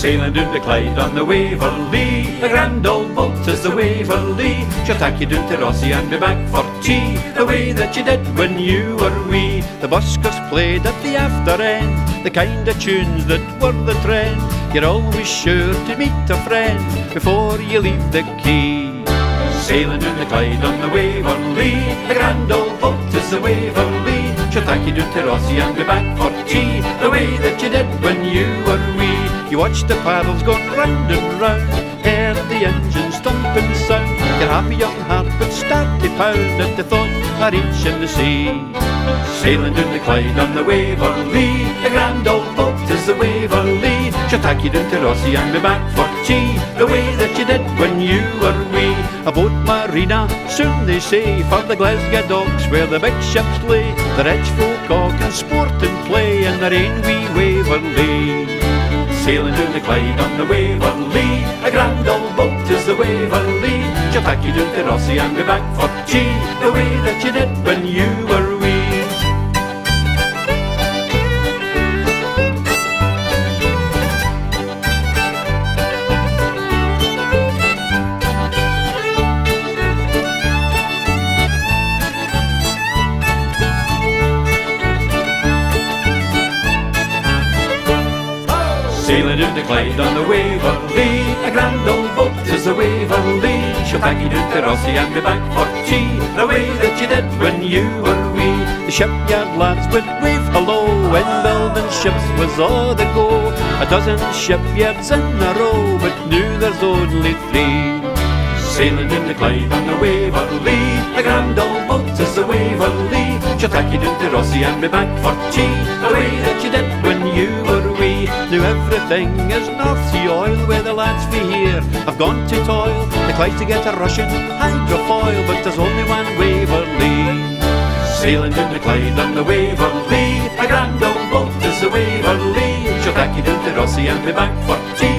Sailing down the Clyde on the Waverley, a grand old boat is the Waverley. She'll take you down to Rossie and be back for tea, the way that you did when you were wee. The buskers played at the after end, the kind of tunes that were the trend. You're always sure to meet a friend before you leave the quay. Sailing down the Clyde on the Waverley, a grand old boat is the Waverley. She'll take you down to Rossie and be back for tea, the way that you did when you were wee. You watched the paddles going round and round, heard the engines thumping sound. Your happy young heart would start to pound at the thought of reaching the sea. Sailing down the Clyde on the Waverley, a grand old boat is the Waverley. She'll take you down to Rossie and be back for tea, the way that you did when you were wee. A boat marina, soon they say, for the Glasgow docks where the big ships lay. The rich folk all can sport and play in their ain wee Waverley. Sailing down the Clyde on the Waverley, a grand old boat is the Waverley. She'll take you down to Rossie and be back for tea, the way that you did when you were wee. Sailing down the Clyde on the Waverley, a grand old boat is the Waverley. She'll take you down to Rossie and be back for tea, the way that you did when you were wee. The shipyard lads would wave hello when building ships was all the go. A dozen shipyards in a row, but now there's only 3. Sailing down the Clyde on the Waverley, a grand old boat is the Waverley. She'll take you down to Rossie and be back for tea, the way that you did when you were wee. Now everything is North Sea oil, where the lads we here have gone to toil. They try to get a Russian hydrofoil, but there's only one Waverley. Sailing down the Clyde on the Waverley, a grand old boat is the Waverley. She'll take you down to Rossie and be back for tea,